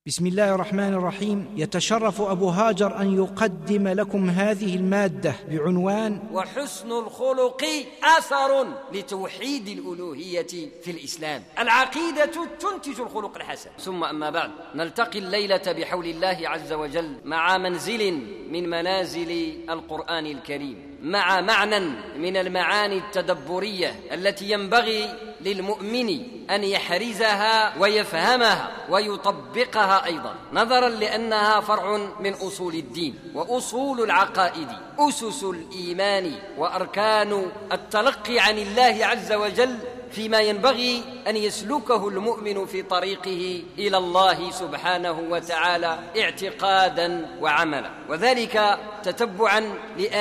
بسم الله الرحمن الرحيم. يتشرف أبو هاجر أن يقدم لكم هذه المادة بعنوان وحسن الخلق أثر لتوحيد الألوهية في الإسلام. العقيدة تنتج الخلق الحسن. ثم أما بعد، نلتقي الليلة بحول الله عز وجل مع منزل من منازل القرآن الكريم، مع معنى من المعاني التدبرية التي ينبغي للمؤمن أن يحرزها ويفهمها ويطبقها أيضا، نظرا لأنها فرع من أصول الدين وأصول العقائد، أسس الإيمان وأركان التلقي عن الله عز وجل فيما ينبغي أن يسلكه المؤمن في طريقه إلى الله سبحانه وتعالى اعتقادا وعملا، وذلك تتبعا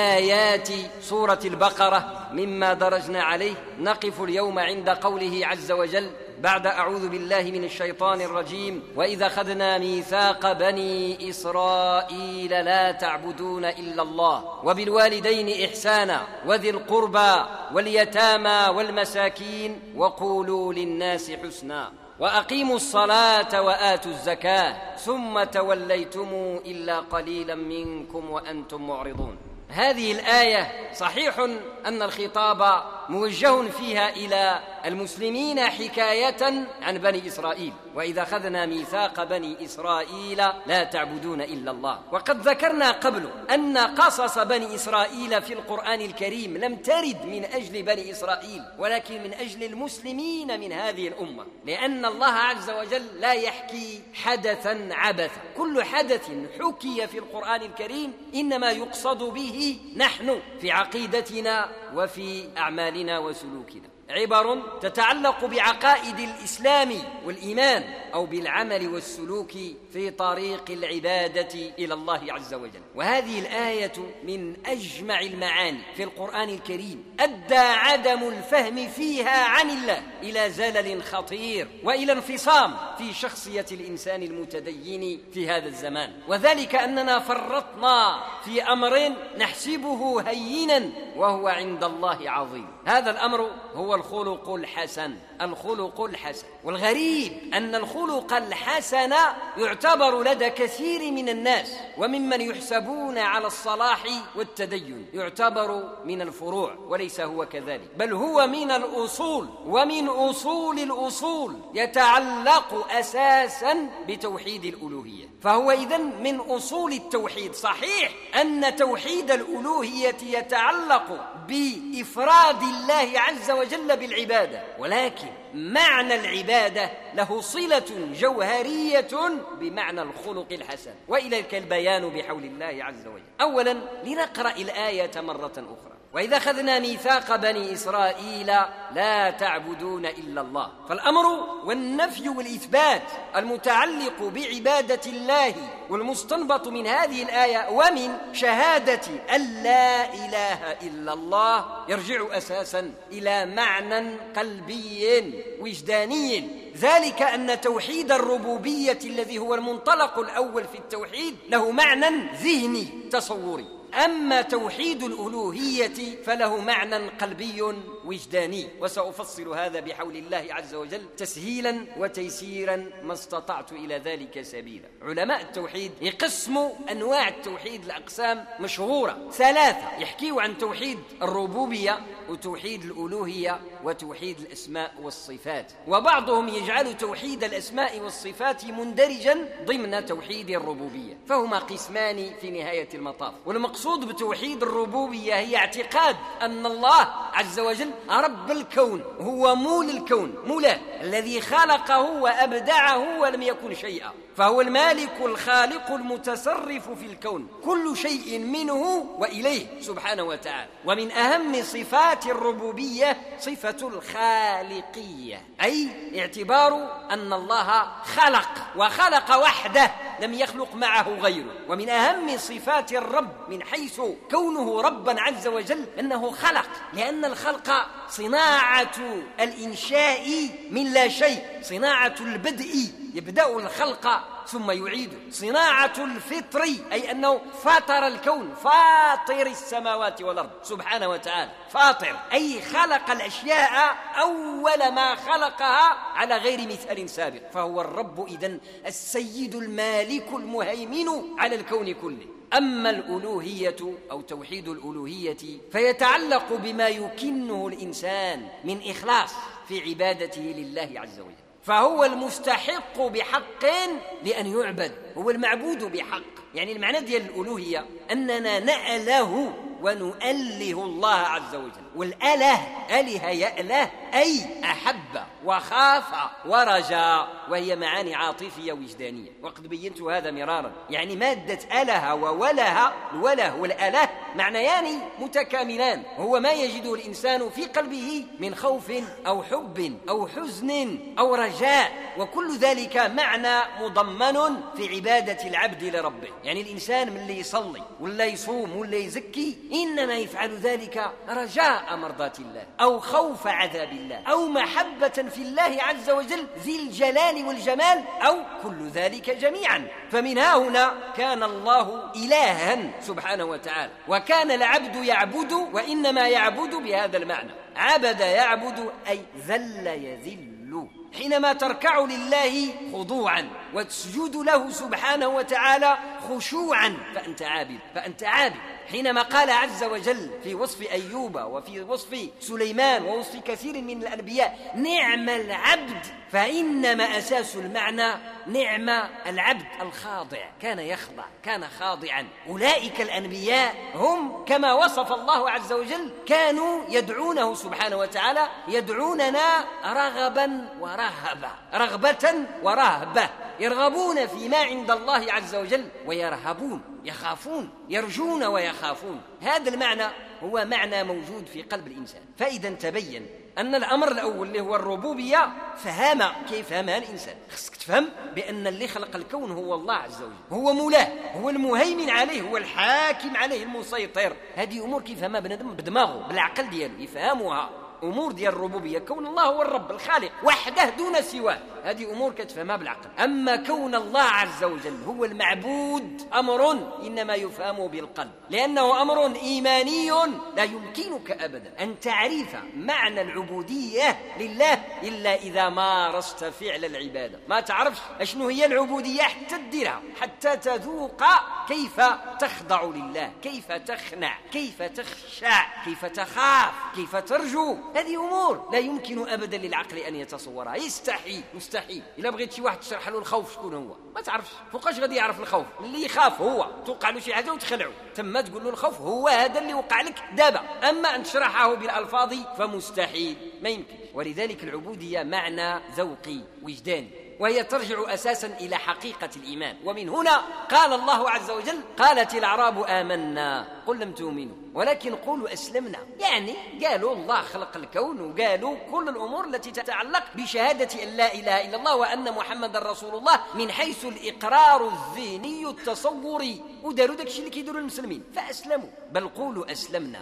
لآيات سورة البقرة مما درجنا عليه. نقف اليوم عند قوله عز وجل بعد أعوذ بالله من الشيطان الرجيم: وإذا أخذنا ميثاق بني إسرائيل لا تعبدون إلا الله وبالوالدين إحسانا وذي القربى واليتامى والمساكين وقولوا للناس حسنا وأقيموا الصلاة وآتوا الزكاة ثم توليتم إلا قليلا منكم وأنتم معرضون. هذه الآية صحيح أن الخطاب موجه فيها إلى المسلمين حكاية عن بني إسرائيل، وإذا أخذنا ميثاق بني إسرائيل لا تعبدون إلا الله. وقد ذكرنا قبل أن قصص بني إسرائيل في القرآن الكريم لم ترد من أجل بني إسرائيل، ولكن من أجل المسلمين من هذه الأمة، لأن الله عز وجل لا يحكي حدثا عبثا. كل حدث حكي في القرآن الكريم إنما يقصد به نحن في عقيدتنا وفي أعمالنا وسلوكنا، عبر تتعلق بعقائد الإسلام والإيمان أو بالعمل والسلوك في طريق العبادة إلى الله عز وجل. وهذه الآية من أجمع المعاني في القرآن الكريم، أدى عدم الفهم فيها عن الله إلى زلل خطير وإلى انفصام في شخصية الإنسان المتدين في هذا الزمان، وذلك أننا فرطنا في أمر نحسبه هينا وهو عند الله عظيم. هذا الأمر هو الخلق الحسن. الخلق الحسن، والغريب أن الخلق الحسن يعتبر لدى كثير من الناس وممن يحسبون على الصلاح والتدين يعتبر من الفروع، وليس هو كذلك، بل هو من الأصول، ومن أصول الأصول، يتعلق أساسا بتوحيد الألوهية. فهو إذن من أصول التوحيد. صحيح أن توحيد الألوهية يتعلق بإفراد الله عز وجل بالعبادة، ولكن معنى العبادة له صلة جوهرية بمعنى الخلق الحسن، وإليك البيان بحول الله عز وجل. أولا لنقرأ الآية مرة أخرى: وإذا أخذنا ميثاق بني إسرائيل لا تعبدون إلا الله. فالأمر والنفي والإثبات المتعلق بعبادة الله والمستنبط من هذه الآية ومن شهادة أن لا إله إلا الله يرجع أساسا إلى معنى قلبي وجداني، ذلك أن توحيد الربوبية الذي هو المنطلق الأول في التوحيد له معنى ذهني تصوري، أما توحيد الألوهية فله معنى قلبي وجداني، وسأفصل هذا بحول الله عز وجل تسهيلا وتيسيرا ما استطعت إلى ذلك سبيلا. علماء التوحيد يقسموا أنواع التوحيد لأقسام مشهورة ثلاثة، يحكيوا عن توحيد الربوبية وتوحيد الألوهية وتوحيد الأسماء والصفات، وبعضهم يجعل توحيد الأسماء والصفات مندرجا ضمن توحيد الربوبية، فهما قسمان في نهاية المطاف. والمقصود بتوحيد الربوبية هي اعتقاد أن الله عز وجل رب الكون، هو مول الكون، مولاه الذي خلقه وأبدعه ولم يكن شيئا، فهو المالك الخالق المتصرف في الكون، كل شيء منه وإليه سبحانه وتعالى. ومن أهم صفات الربوبية صفة الخالقية، أي اعتبار أن الله خلق وخلق وحده لم يخلق معه غيره. ومن أهم صفات الرب من حيث كونه ربا عز وجل أنه خلق، لأن الخلق صناعة الإنشاء من لا شيء، صناعة البدء يبدأ الخلق ثم يعيده. صناعة الفطر أي أنه فاطر الكون، فاطر السماوات والأرض سبحانه وتعالى. فاطر أي خلق الأشياء أول ما خلقها على غير مثال سابق، فهو الرب إذن السيد المالك المهيمن على الكون كله. أما الألوهية أو توحيد الألوهية فيتعلق بما يكنه الإنسان من إخلاص في عبادته لله عز وجل، فهو المستحق بحق لأن يعبد، هو المعبود بحق. يعني المعنى ديال الألوهية أننا نأله ونؤله الله عز وجل. والأله أله يأله أي أحب وخاف ورجاء، وهي معاني عاطفية وجدانية، وقد بينت هذا مرارا. يعني مادة أله ووله، الوله والأله معنيان متكاملان، هو ما يجده الإنسان في قلبه من خوف أو حب أو حزن أو رجاء، وكل ذلك معنى مضمن في عبادة العبد لربه. يعني الإنسان من اللي يصلي ولا يصوم ولا يزكي إنما يفعل ذلك رجاء مرضات الله أو خوف عذاب الله أو محبة في الله عز وجل ذي الجلال والجمال، أو كل ذلك جميعا. فمنها هنا كان الله إلها سبحانه وتعالى، وكان العبد يعبد، وإنما يعبد بهذا المعنى. عبد يعبد أي ذل يذل. حينما تركع لله خضوعا وتسجد له سبحانه وتعالى خشوعا فأنت عابد، فأنت عابد. حينما قال عز وجل في وصف أيوب وفي وصف سليمان ووصف كثير من الأنبياء نعم العبد، فإنما أساس المعنى نعم العبد الخاضع، كان يخضع، كان خاضعا. أولئك الأنبياء هم كما وصف الله عز وجل كانوا يدعونه سبحانه وتعالى، يدعوننا رغبا ورهبا، رغبة ورهبة، يرغبون فيما عند الله عز وجل ويرهبون، يخافون، يرجون ويخافون. هذا المعنى هو معنى موجود في قلب الإنسان. فإذا تبين أن الأمر الأول اللي هو الربوبية فهم كيف فهمها الإنسان. خصك تفهم بأن اللي خلق الكون هو الله عز وجل، هو مولاه، هو المهيمن عليه، هو الحاكم عليه، المسيطر. هذه أمور كيف فهمها بنادم بدماغه بالعقل دياله يفهمها. أمور ديال الربوبية كون الله هو الرب الخالق وحده دون سواه، هذه أمور كتفهمها بالعقل. أما كون الله عز وجل هو المعبود أمر إنما يفهم بالقلب، لأنه أمر إيماني لا يمكنك أبدا أن تعرف معنى العبودية لله إلا إذا مارست فعل العبادة. ما تعرفش أشنو هي العبودية حتى تديرها، حتى تذوق كيف تخضع لله، كيف تخنع، كيف تخشع، كيف تخاف، كيف ترجو. هذه أمور لا يمكن أبدا للعقل أن يتصورها، يستحيل، مستحيل. إلا بغيت شي واحد تشرح له الخوف شكون هو ما تعرفش، فوقاش غادي يعرف الخوف؟ اللي يخاف هو توقع له شي حاجة وتخلعه، تما تقول له الخوف هو هذا اللي وقع لك دابا. أما أن تشرحه بالألفاظ فمستحيل، ما يمكن. ولذلك العبودية معنى ذوقي وجداني، وهي ترجع أساسا إلى حقيقة الإيمان. ومن هنا قال الله عز وجل قالت الأعراب آمنا قل لم تؤمنوا ولكن قولوا أسلمنا. يعني قالوا الله خلق الكون، وقالوا كل الأمور التي تتعلق بشهادة أن لا إله إلا الله وأن محمد رسول الله من حيث الإقرار الذهني التصوري، وداروا داك الشيء اللي كيديروا المسلمين فأسلموا. بل قولوا أسلمنا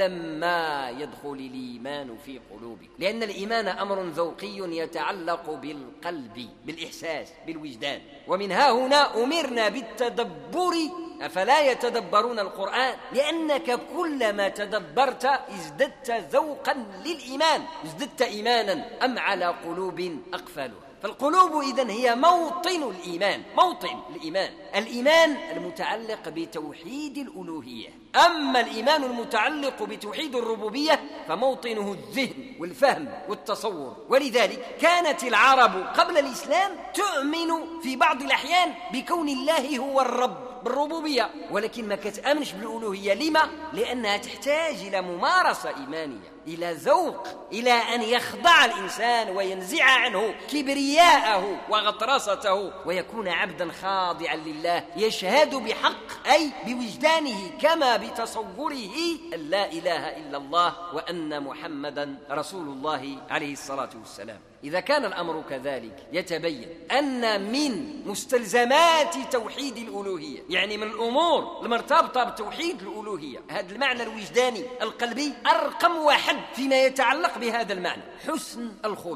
ولما يدخل الإيمان في قلوبكم، لأن الإيمان أمر ذوقي يتعلق بالقلب، بالإحساس، بالوجدان. ومنها هنا أمرنا بالتدبر، أفلا يتدبرون القرآن؟ لأنك كلما تدبرت ازددت ذوقا للإيمان، ازددت إيمانا. أم على قلوب أقفالها؟ فالقلوب إذن هي موطن الإيمان، موطن الإيمان، الإيمان المتعلق بتوحيد الألوهية. أما الإيمان المتعلق بتوحيد الربوبية فموطنه الذهن والفهم والتصور. ولذلك كانت العرب قبل الإسلام تؤمن في بعض الأحيان بكون الله هو الرب بالربوبية، ولكن ما كتأمنش بالألوهية. لما؟ لأنها تحتاج إلى ممارسة إيمانية، إلى ذوق، إلى أن يخضع الإنسان وينزع عنه كبرياءه وغطرسته ويكون عبدا خاضعا لله، يشهد بحق أي بوجدانه كما بتصوره أن لا إله إلا الله وأن محمدا رسول الله عليه الصلاة والسلام. إذا كان الأمر كذلك يتبين أن من مستلزمات توحيد الألوهية، يعني من الأمور المرتبطة بتوحيد الألوهية، هذا المعنى الوجداني القلبي أرقم واحد فيما يتعلق بهذا المعنى حسن الخلق.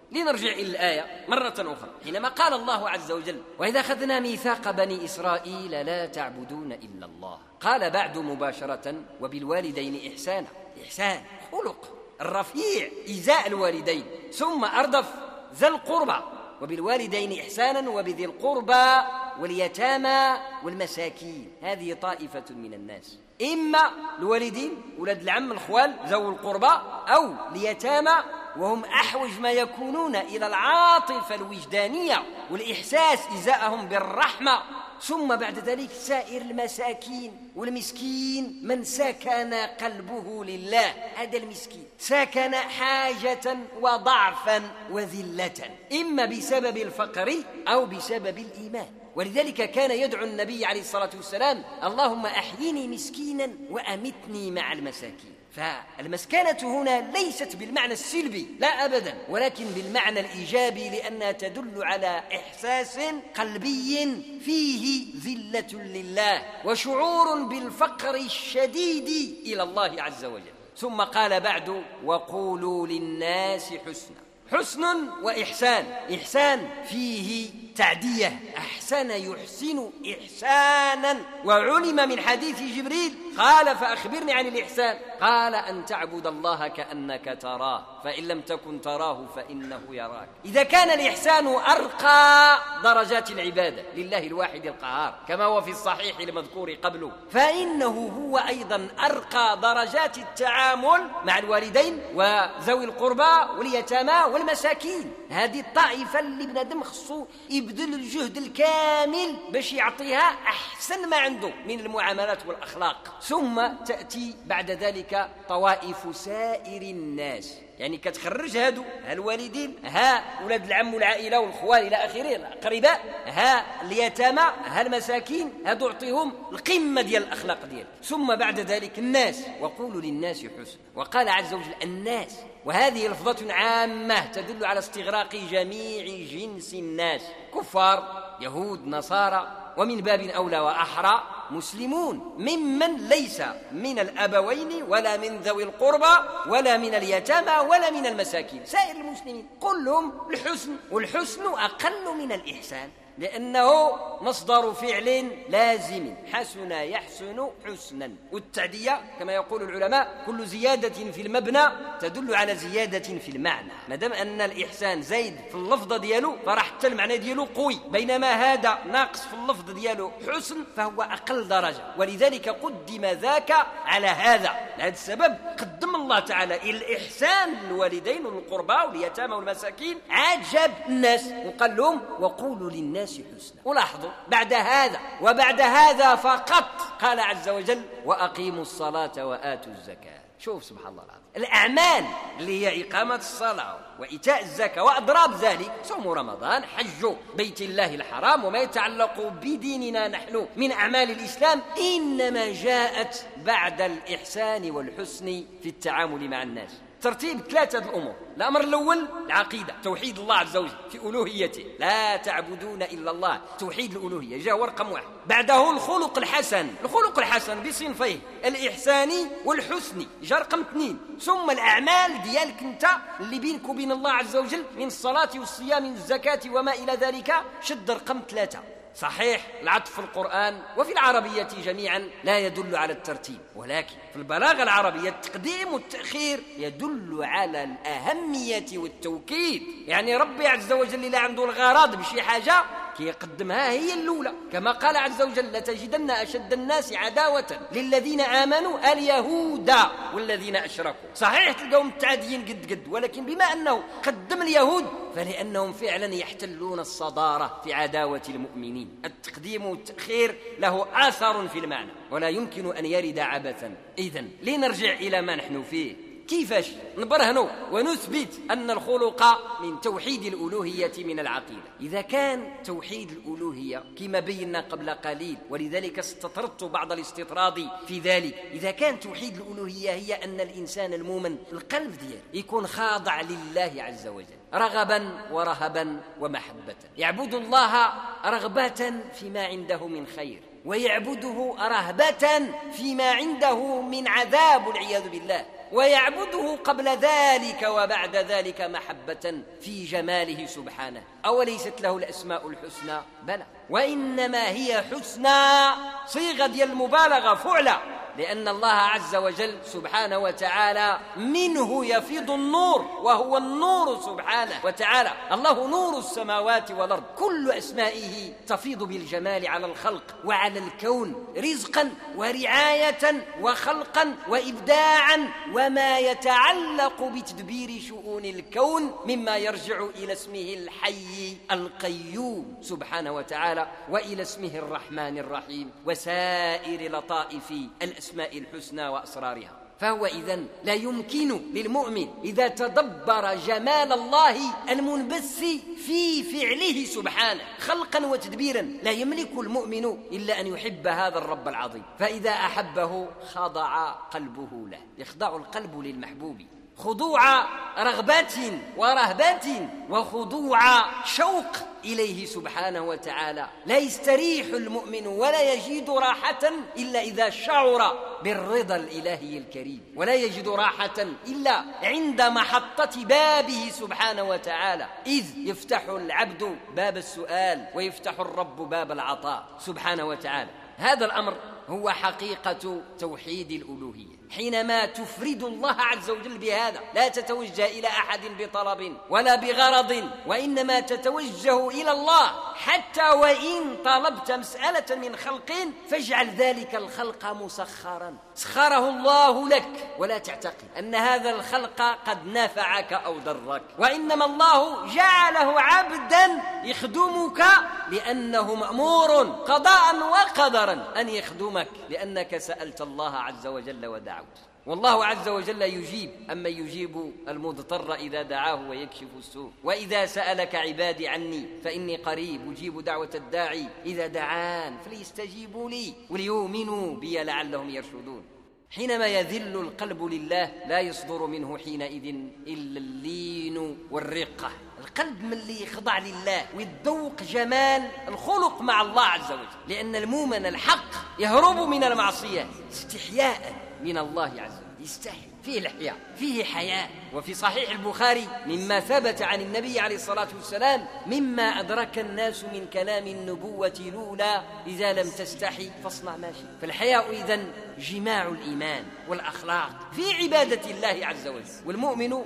لنرجع إلى الآية مرة أخرى حينما قال الله عز وجل: وإذا أخذنا ميثاق بني إسرائيل لا تعبدون إلا الله. قال بعد مباشرة: وبالوالدين إحسانا. إحسان خلق الرفيع إزاء الوالدين، ثم أردف ذا القربى، وبالوالدين إحسانا وبذي القربى واليتامى والمساكين. هذه طائفة من الناس، إما الوالدين ولاد العم الخوال ذوي القربى، أو اليتامى وهم أحوج ما يكونون إلى العاطفة الوجدانية والإحساس إزاءهم بالرحمة. ثم بعد ذلك سائر المساكين والمسكين من سكن قلبه لله. هذا المسكين سكن حاجة وضعفا وذلة، إما بسبب الفقر أو بسبب الإيمان. ولذلك كان يدعو النبي عليه الصلاة والسلام: اللهم أحيني مسكينا وأمتني مع المساكين. فالمسكنة هنا ليست بالمعنى السلبي، لا أبدا، ولكن بالمعنى الإيجابي، لأنها تدل على إحساس قلبي فيه ذلة لله وشعور بالفقر الشديد إلى الله عز وجل. ثم قال بعد: وقولوا للناس حسنا. حسن وإحسان. إحسان فيه تعدية، أحسن يحسن إحسانا. وعلم من حديث جبريل قال: فأخبرني عن الإحسان. قال: أن تعبد الله كأنك تراه، فإن لم تكن تراه فإنه يراك. إذا كان الإحسان أرقى درجات العبادة لله الواحد القهار كما هو في الصحيح المذكور قبله، فإنه هو أيضا أرقى درجات التعامل مع الوالدين وذوي القربى واليتامى والمساكين. هذه الطائفة اللي بنادم خصو يبذل الجهد الكامل باش يعطيها أحسن ما عنده من المعاملات والأخلاق. ثم تأتي بعد ذلك طوائف سائر الناس، يعني كتخرج هادو الوالدين، ها ولاد العم والعائلة والخوال إلى آخره الأقرباء، ها اليتامى، ها المساكين، هادو اعطيهم القمة ديال الأخلاق ديال. ثم بعد ذلك الناس: وقولوا للناس حسنا. وقال عز وجل الناس، وهذه لفظة عامة تدل على استغراق جميع جنس الناس، كفار يهود نصارى، ومن باب أولى وأحرى مسلمون، ممن ليس من الأبوين ولا من ذوي القربى ولا من اليتامى ولا من المساكين. سائر المسلمين كلهم الحسن، والحسن أقل من الإحسان لأنه مصدر فعل لازم، حسن يحسن حسنا. والتعدية كما يقول العلماء كل زيادة في المبنى تدل على زيادة في المعنى. مادام أن الإحسان زايد في اللفظة ديالو فرح حتى المعنى ديالو قوي، بينما هذا ناقص في اللفظ ديالو حسن فهو أقل درجة، ولذلك قدم ذاك على هذا. لهذا السبب قدم الله تعالى الإحسان للوالدين والقربى واليتامى والمساكين، عجب الناس وقال لهم: وقولوا للناس حسنا. ولاحظوا بعد هذا وبعد هذا فقط قال عز وجل: وأقيموا الصلاة وآتوا الزكاة. شوف سبحان الله العظيم، الأعمال اللي هي إقامة الصلاة وإيتاء الزكاة وأضراب ذلك، صوم رمضان، حج بيت الله الحرام، وما يتعلق بديننا نحن من أعمال الإسلام، إنما جاءت بعد الإحسان والحسن في التعامل مع الناس. ترتيب ثلاثة الأمور: الأمر الأول العقيدة، توحيد الله عز وجل في ألوهيته، لا تعبدون إلا الله، توحيد الألوهية جاء رقم 1. بعده الخلق الحسن، الخلق الحسن بصنفيه الإحساني والحسني جاء رقم 2. ثم الأعمال ديالك أنت اللي بينك وبين الله عز وجل من الصلاة والصيام والزكاة وما إلى ذلك شد رقم 3. صحيح العطف في القرآن وفي العربية جميعا لا يدل على الترتيب، ولكن في البلاغة العربية التقديم والتأخير يدل على الأهمية والتوكيد. يعني ربي عز وجل اللي عنده الغرض بشي حاجة كيقدمها هي الأولى، كما قال عز وجل: لتجدن أشد الناس عداوة للذين آمنوا اليهود والذين أشركوا. صحيح تلقاهم متعاديين قد، ولكن بما أنه قدم اليهود فلأنهم فعلا يحتلون الصدارة في عداوة المؤمنين. التقديم والتأخير له آثار في المعنى ولا يمكن أن يرد عبثا. إذن لنرجع إلى ما نحن فيه، كيفاش نبرهنوا ونثبت أن الخلق من توحيد الألوهية من العقيدة. إذا كان توحيد الألوهية كما بينا قبل قليل، ولذلك استطردت بعض الاستطراد في ذلك، إذا كان توحيد الألوهية هي أن الإنسان المؤمن القلب دياله يكون خاضع لله عز وجل رغبا ورهبا ومحبة، يعبد الله رغبة فيما عنده من خير، ويعبده رهبة فيما عنده من عذاب والعياذ بالله. ويعبده قبل ذلك وبعد ذلك محبة في جماله سبحانه. أوليست له الأسماء الحسنى؟ بلى، وإنما هي حسنى صيغة ديال المبالغة فعلى، لأن الله عز وجل سبحانه وتعالى منه يفيض النور، وهو النور سبحانه وتعالى. الله نور السماوات والأرض. كل أسمائه تفيض بالجمال على الخلق وعلى الكون، رزقا ورعاية وخلقا وإبداعا، وما يتعلق بتدبير شؤون الكون مما يرجع إلى اسمه الحي القيوم سبحانه وتعالى، وإلى اسمه الرحمن الرحيم، وسائر لطائف الأسماء الحسنى وأسرارها. فهو إذن لا يمكن للمؤمن إذا تدبر جمال الله المنبث في فعله سبحانه خلقا وتدبيرا، لا يملك المؤمن إلا أن يحب هذا الرب العظيم. فإذا أحبه خضع قلبه له، يخضع القلب للمحبوب خضوع رغبات ورهبات وخضوع شوق إليه سبحانه وتعالى. لا يستريح المؤمن ولا يجد راحة إلا إذا شعر بالرضا الإلهي الكريم، ولا يجد راحة إلا عند محطة بابه سبحانه وتعالى، إذ يفتح العبد باب السؤال ويفتح الرب باب العطاء سبحانه وتعالى. هذا الأمر هو حقيقة توحيد الألوهية. حينما تفرد الله عز وجل بهذا لا تتوجه إلى أحد بطلب ولا بغرض، وإنما تتوجه إلى الله. حتى وإن طلبت مسألة من خلق فاجعل ذلك الخلق مسخرا، سخره الله لك، ولا تعتقد أن هذا الخلق قد نفعك أو ضرك، وإنما الله جعله عبدا يخدمك لأنه مأمور قضاء وقدرا أن يخدمك، لأنك سألت الله عز وجل ودعوت. والله عز وجل يجيب، أما يجيب المضطر إذا دعاه ويكشف السوء. وإذا سألك عبادي عني فإني قريب أجيب دعوة الداعي إذا دعان فليستجيبوا لي وليؤمنوا بي لعلهم يرشدون. حينما يذل القلب لله لا يصدر منه حينئذ إلا اللين والرقة. القلب من اللي يخضع لله ويتذوق جمال الخلق مع الله عز وجل، لأن المؤمن الحق يهرب من المعصية استحياء من الله عز وجل، يستحي، فيه الإحياء، فيه حياء. وفي صحيح البخاري مما ثبت عن النبي عليه الصلاة والسلام مما أدرك الناس من كلام النبوة الأولى: إذا لم تستحي فاصنع ما شئت. فالحياء إذن جماع الإيمان والأخلاق في عبادة الله عز وجل، والمؤمن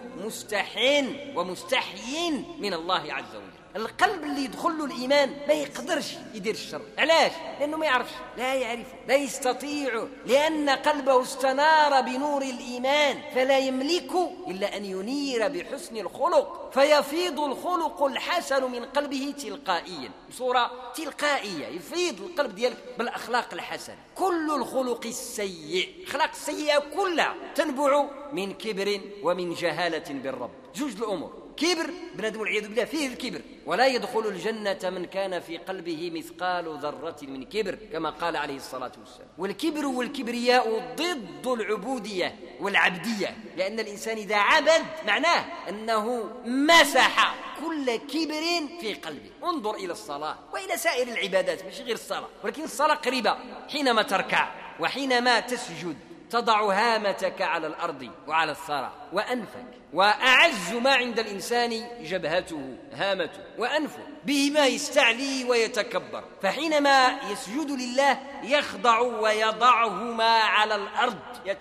مستحين ومستحيين من الله عز وجل. القلب اللي يدخل له الإيمان ما يقدرش يدير الشر. علاش؟ لأنه ما يعرفش، لا يعرفه، لا يستطيع، لأن قلبه استنار بنور الإيمان، فلا يملك إلا أن ينير بحسن الخلق، فيفيض الخلق الحسن من قلبه تلقائيا، بصورة تلقائية يفيض القلب ديالك بالأخلاق الحسنة. كل الخلق السيء، الأخلاق السيئة كلها تنبع من كبر ومن جهالة بالرب. جوج الأمور: كبر، بنادم والعياذ بالله فيه الكبر، ولا يدخل الجنة من كان في قلبه مثقال ذرة من كبر، كما قال عليه الصلاة والسلام. والكبر والكبرياء ضد العبودية والعبدية، لأن الإنسان إذا عبد معناه أنه مسح كل كبر في قلبه. انظر إلى الصلاة وإلى سائر العبادات، مش غير الصلاة، ولكن الصلاة قريبة. حينما تركع وحينما تسجد تضع هامتك على الأرض وعلى الثرى وأنفك، وأعز ما عند الإنسان جبهته، هامته وأنفه، بهما يستعلي ويتكبر. فحينما يسجد لله يخضع ويضعهما على الأرض،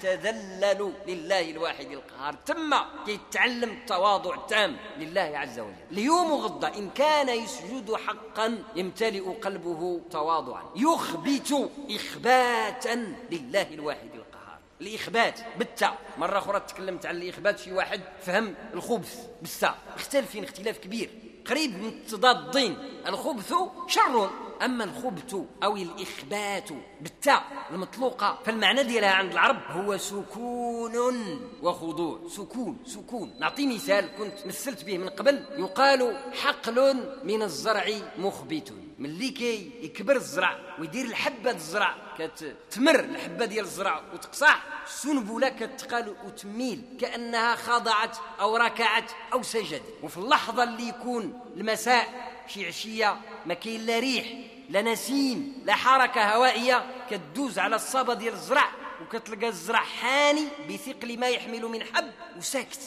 يتذلل لله الواحد القهار، ثم يتعلم التواضع التام لله عز وجل. ليوم غض إن كان يسجد حقا يمتلئ قلبه تواضعا، يخبت إخباتا لله الواحد القهار. الإخبات بالتاء. مرة أخرى تكلمت عن الإخبات، شي واحد فهم الخبث بالتاء، اختلفين اختلاف كبير قريب من تضادين. الخبث شر، أما الخبث أو الإخبات بالتاء المطلوقة فالمعنى ديالها عند العرب هو سكون وخضوع. سكون. نعطي مثال كنت مثلت به من قبل. يقال: حقل من الزرع مخبت. ملي كي يكبر الزرع ويدير الحبة الزرع، كتمر الحبة ديال الزرع وتقصح، السنبلة كتقال وتميل كأنها خضعت أو ركعت أو سجدت. وفي اللحظة اللي يكون المساء شي عشية ما كاين لا ريح لا نسيم لا حركة هوائية، كتدوز على الصبا ديال الزرع وكتلقى الزرع حاني بثقل ما يحمل من حب وسكت،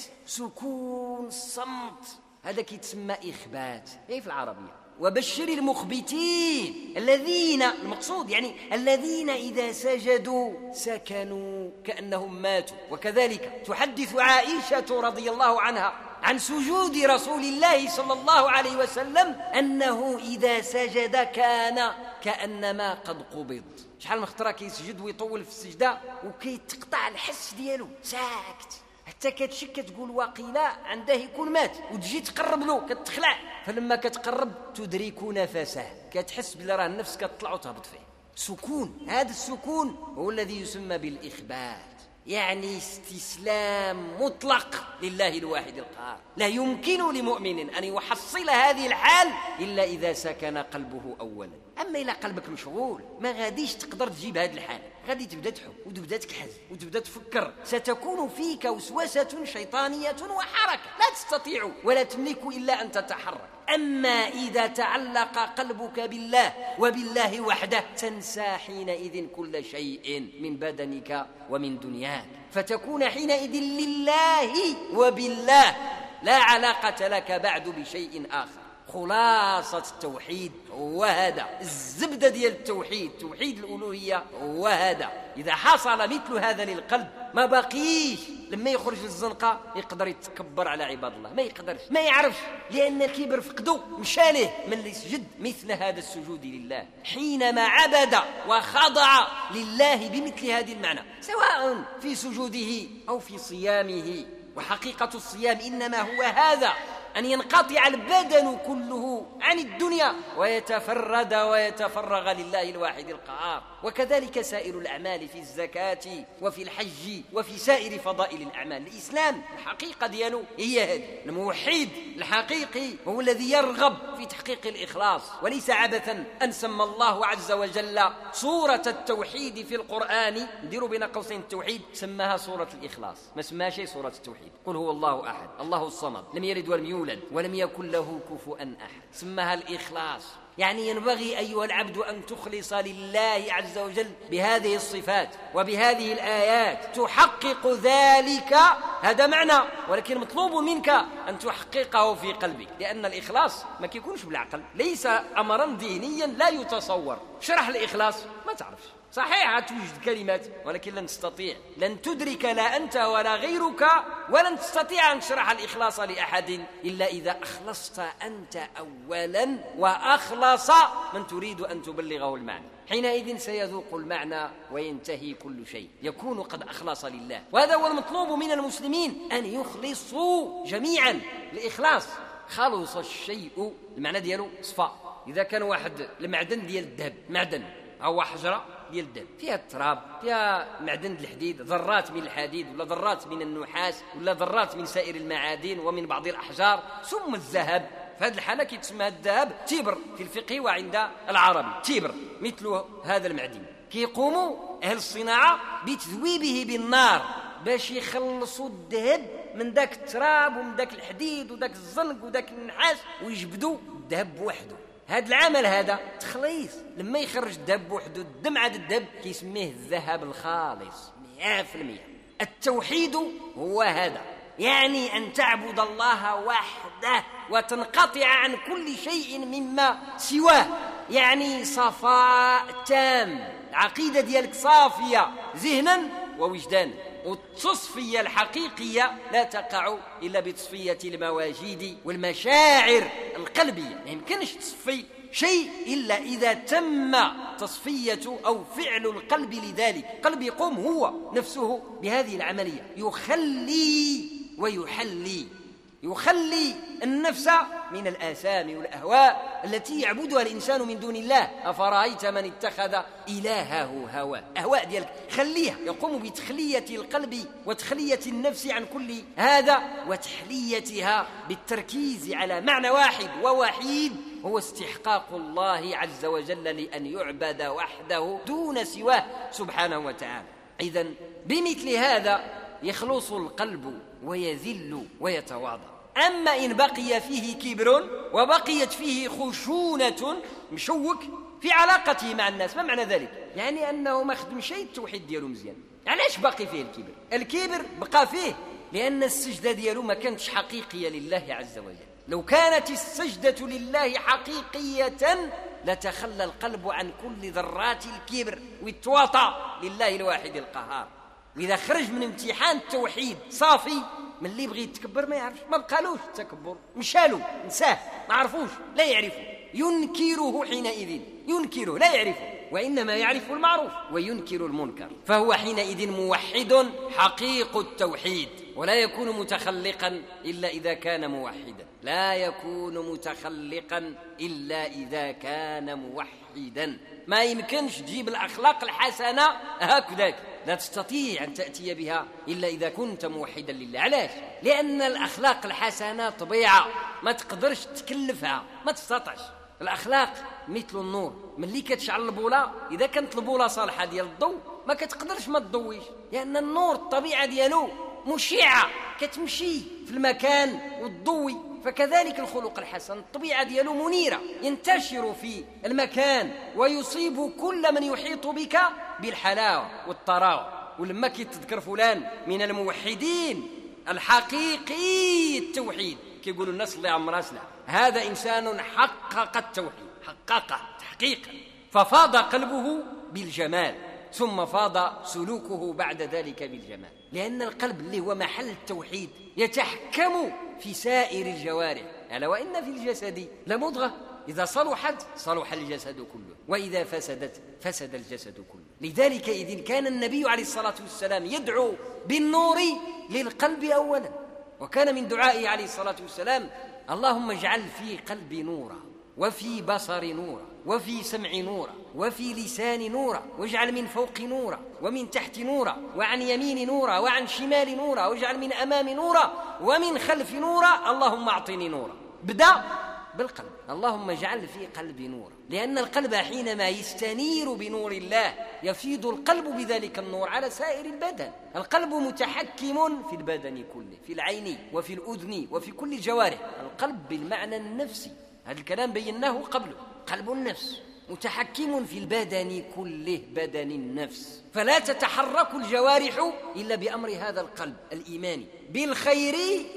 سكون، صمت، هذا كيتسمى إخبات في العربية. وبشر المخبتين الذين، المقصود يعني الذين إذا سجدوا سكنوا كأنهم ماتوا. وكذلك تحدث عائشة رضي الله عنها عن سجود رسول الله صلى الله عليه وسلم أنه إذا سجد كان كأنما قد قبض. شحال من خطرة كيسجد ويطول في السجدة وكيتقطع الحس ديالو، ساكت حتى كتشك تقول وقيلا عنده يكون مات، وتجي تقرب له كتخلع، فلما كتقرب تدرك نفسه، كتحس بلي راه النفس كتطلع وتهبط فيه. سكون، هذا السكون هو الذي يسمى بالإخبات، يعني استسلام مطلق لله الواحد القهار. لا يمكن لمؤمن أن يحصل هذه الحال إلا إذا سكن قلبه أولا. أما إلا قلبك مشغول ما غاديش تقدر تجيب هذه الحال، غادي تبدأ تحب وتبدأ تكحز وتبدأ تفكر، ستكون فيك وسوسة شيطانية وحركة لا تستطيع ولا تملك إلا أن تتحرك. أما إذا تعلق قلبك بالله وبالله وحده تنسى حينئذ كل شيء من بدنك ومن دنياك، فتكون حينئذ لله وبالله، لا علاقة لك بعد بشيء آخر. خلاصة التوحيد هو هذا، الزبدة ديال التوحيد، توحيد الألوهية هو هذا. إذا حصل مثل هذا للقلب ما بقيش لما يخرج للزنقة يقدر يتكبر على عباد الله، ما يقدرش، ما يعرفش، لأن الكبر فقده مشاله من اللي يسجد مثل هذا السجود لله حينما عبد وخضع لله بمثل هذه المعنى، سواء في سجوده أو في صيامه. وحقيقة الصيام إنما هو هذا، أن ينقطع البدن كله عن الدنيا ويتفرد ويتفرغ لله الواحد القهار. وكذلك سائر الأعمال في الزكاة وفي الحج وفي سائر فضائل الأعمال. الإسلام الحقيقة دياله هي هذه، الموحد الحقيقي هو الذي يرغب في تحقيق الإخلاص، وليس عبثا أن سمى الله عز وجل سورة التوحيد في القرآن، نديروا بين قوسين التوحيد، سماها سورة الإخلاص، ما سماهاش سورة التوحيد. قل هو الله أحد الله الصمد لم يلد ولم يولد ولم يكن له كفوا أحد، سماها الإخلاص. يعني ينبغي أيها العبد أن تخلص لله عز وجل بهذه الصفات وبهذه الآيات، تحقق ذلك، هذا معنى، ولكن مطلوب منك أن تحققه في قلبك، لأن الإخلاص ما كيكونش بالعقل، ليس أمرا دينيا لا يتصور. شرح الإخلاص ما تعرفش، صحيح توجد كلمات ولكن لن تستطيع، لن تدرك لا أنت ولا غيرك، ولن تستطيع أن تشرح الإخلاص لأحد إلا إذا أخلصت أنت أولا وأخلص من تريد أن تبلغه المعنى. حينئذ سيذوق المعنى وينتهي كل شيء، يكون قد أخلص لله. وهذا هو المطلوب من المسلمين، أن يخلصوا جميعا الإخلاص. خلص الشيء المعنى دياله صفاء. إذا كان واحد المعدن ديال الذهب، معدن أو حجرة ديال الذهب فيها التراب، فيها معدن الحديد، ذرات من الحديد ولا ذرات من النحاس ولا ذرات من سائر المعادن ومن بعض الأحجار، ثم الذهب. في هذه الحالة كيتسمى الذهب تبر في الفقه وعند العربي، تبر مثل هذا المعدن. كيقوموا أهل الصناعة بتذويبه بالنار باش يخلصوا الذهب من ذاك التراب ومن ذاك الحديد وذاك الزنق وذاك النحاس ويجبدوا الذهب بوحده. هذا العمل هذا تخليص، لما يخرج الذهب بوحده الدم عاد الذهب كيسميه الذهب الخالص 100%. التوحيد هو هذا، يعني أن تعبد الله وحده وتنقطع عن كل شيء مما سواه، يعني صفاء تام، العقيدة ديالك صافية ذهنا ووجدانا. والتصفية الحقيقية لا تقع إلا بتصفية المواجيد والمشاعر القلبية. ما يمكنش تصفي شيء إلا إذا تم تصفية أو فعل القلب لذلك. القلب يقوم هو نفسه بهذه العملية، يخلي ويحلي، يخلي النفس من الآثام والأهواء التي يعبدها الإنسان من دون الله. أفرأيت من اتخذ إلهه هواه، أهواء ديالك خليها. يقوم بتخلية القلب وتخلية النفس عن كل هذا وتحليتها بالتركيز على معنى واحد ووحيد، هو استحقاق الله عز وجل لأن يعبد وحده دون سواه سبحانه وتعالى. إذن بمثل هذا يخلص القلب ويذل ويتواضع. أما إن بقي فيه كبر وبقيت فيه خشونة مشوك في علاقته مع الناس، ما معنى ذلك؟ يعني أنه ما خدم شيء التوحيد ديالو مزيان. علاش باقي فيه الكبر؟ الكبر بقى فيه لأن السجدة ديالو ما كانتش حقيقية لله عز وجل. لو كانت السجدة لله حقيقية لتخلى القلب عن كل ذرات الكبر ويتواطى لله الواحد القهار. وإذا خرج من امتحان التوحيد صافي، من اللي يبغي يتكبر ما يعرفش، ما بقالوش التكبر، مشالو، نساه، ما عرفوش، لا يعرفه، ينكره حينئذ، ينكره لا يعرفه، وإنما يعرف المعروف وينكر المنكر، فهو حينئذ موحد حقيق التوحيد، ولا يكون متخلقا إلا إذا كان موحدا، لا يكون متخلقا إلا إذا كان موحدا. ما يمكنش تجيب الأخلاق الحسنة هكذاك، لا تستطيع أن تأتي بها إلا إذا كنت موحدا لله. علاش؟ لأن الأخلاق الحسنة طبيعة ما تقدرش تكلفها، ما تستطعش. الأخلاق مثل النور، من اللي كتشعل البولة، إذا كانت البولة صالحة ديال الضوء ما كتقدرش ما تضويش، لأن النور الطبيعة ديالو مشعة، كتمشي في المكان والضوي. فكذلك الخلق الحسن الطبيعة ديالو منيرة، ينتشر في المكان ويصيب كل من يحيط بك بالحلاوة والطراوة. ولما كيتذكر فلان من الموحدين الحقيقي التوحيد، كيقولوا الناس الله عمرها سلع، هذا إنسان حقق التوحيد، حققه تحقيقا، ففاض قلبه بالجمال، ثم فاض سلوكه بعد ذلك بالجمال. لأن القلب اللي هو محل التوحيد يتحكم في سائر الجوارح. ألا وإن في الجسد لمضغة إذا صلحت صلح الجسد كله، وإذا فسدت فسد الجسد كله. لذلك إذن كان النبي عليه الصلاة والسلام يدعو بالنور للقلب أولا، وكان من دعائه عليه الصلاة والسلام: اللهم اجعل في قلبي نورا، وفي بصري نورا، وفي سمعي نورا، وفي لساني نورا، واجعل من فوق نورا، ومن تحت نورا، وعن يمين نورا، وعن شمال نورا، واجعل من أمام نورا، ومن خلف نورا، اللهم أعطني نورا. بدأ بالقلب، اللهم اجعل في قلبي نورا، لأن القلب حينما يستنير بنور الله يفيض القلب بذلك النور على سائر البدن. القلب متحكم في البدن كله، في العين وفي الأذن وفي كل الجوارح. القلب بالمعنى النفسي، هذا الكلام بيناه قبله، قلب النفس متحكم في البدن كله، بدن النفس، فلا تتحرك الجوارح إلا بأمر هذا القلب الإيماني بالخير